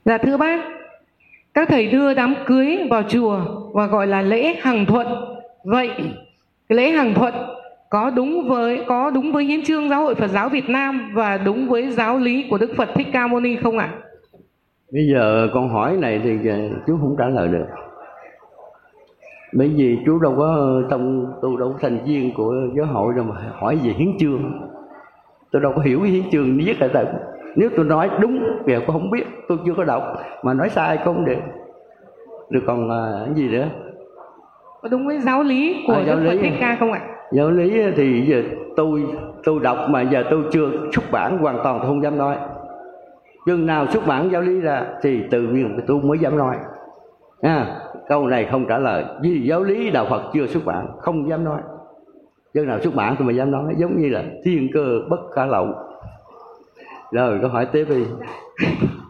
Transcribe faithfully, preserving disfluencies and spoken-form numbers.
Dạ thưa bác, các thầy đưa đám cưới vào chùa và gọi là lễ hằng thuận. Vậy cái lễ hằng thuận có đúng với có đúng với hiến chương Giáo hội Phật giáo Việt Nam và đúng với giáo lý của Đức Phật Thích Ca Mâu Ni không ạ? À? Bây giờ con hỏi này thì chú không trả lời được. Bởi vì chú đâu có tông tu đâu có thành viên của giáo hội đâu mà hỏi về hiến chương. Tôi đâu có hiểu cái hiến chương viết là tại. Nếu tôi nói đúng thì tôi không biết, tôi chưa có đọc, mà nói sai cũng không được. Rồi còn uh, cái gì nữa? Có đúng với giáo lý của à, giáo Đức lý, Phật Thích Ca không ạ? Giáo lý thì giờ tôi tôi đọc mà giờ tôi chưa xuất bản hoàn toàn, tôi không dám nói. Chừng nào xuất bản giáo lý ra thì tự nhiên tôi mới dám nói. À, câu này không trả lời, vì giáo lý đạo Phật chưa xuất bản, không dám nói. Chừng nào xuất bản tôi mới dám nói, giống như là thiên cơ bất khả lậu. Rồi câu hỏi tiếp đi.